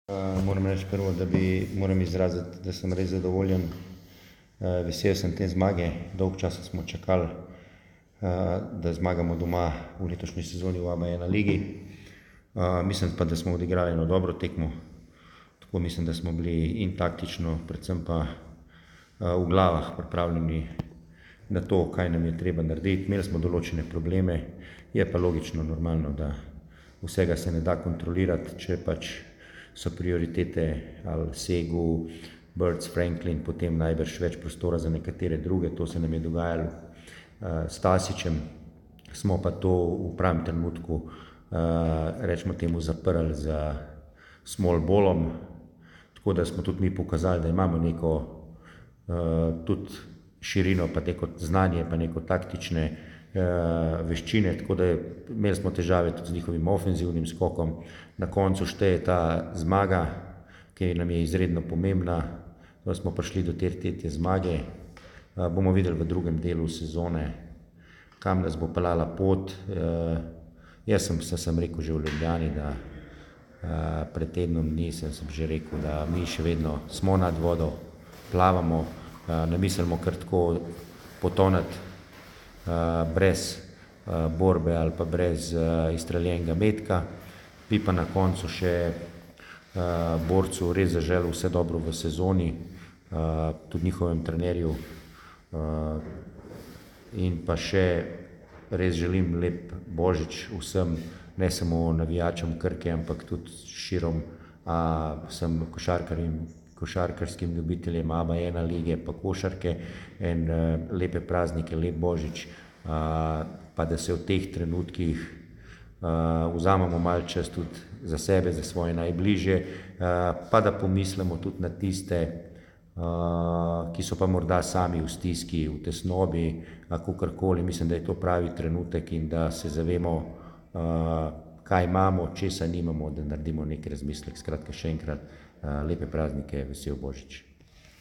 Moram reči prvo, moram izraziti, da sem res zadovoljen. Vesel sem te zmage. Dolgo časa smo čakali, da zmagamo doma v letošnji sezoni v ABA1 ligi. Mislim pa, da smo odigrali eno dobro tekmo. Tako mislim, da smo bili in taktično, predvsem pa v glavah pripravljeni na to, kaj nam je treba narediti. Imeli smo določene probleme, je pa logično, normalno, da vsega se ne da kontrolirati, če pač so prioritete ali Segu, Birds, Franklin, potem najbrž več prostora za nekatere druge. To se nam je dogajalo s Tasićem. Smo pa to v pravem trenutku, rečemo temu, zaprli z small ballom, tako da smo tudi mi pokazali, da imamo neko tudi širino, pa neko znanje, pa neko taktične veščine, tako da imeli smo težave tudi z njihovim ofenzivnim skokom. Na koncu šteje ta zmaga, ki nam je izredno pomembna, da smo prišli do te tretje zmage. Bomo videli v drugem delu sezone, kam nas bo peljala pot. Jaz sem rekel že v Ljubljani, da pred tednom dni sem že rekel, da mi še vedno smo nad vodo, plavamo, ne mislimo kar tako potoniti brez borbe ali pa brez izstreljenega metka. Bi pa na koncu še borcu res zaželel vse dobro v sezoni, tudi njihovem trenerju, in pa še res želim lep Božič vsem, ne samo navijačem Krke, ampak tudi širom vsem košarkarskim ljubiteljem ABA1 lige pa košarke, in lepe praznike, lep Božič, pa da se v teh trenutkih vzamemo malo čas tudi za sebe, za svoje najbližje, pa da pomislimo tudi na tiste, ki so pa morda sami v stiski, v tesnobi, kakorkoli. Mislim, da je to pravi trenutek in da se zavemo, kaj imamo, česa nimamo, da naredimo nek razmislek. Skratka, še enkrat lepe praznike, vesel Božič.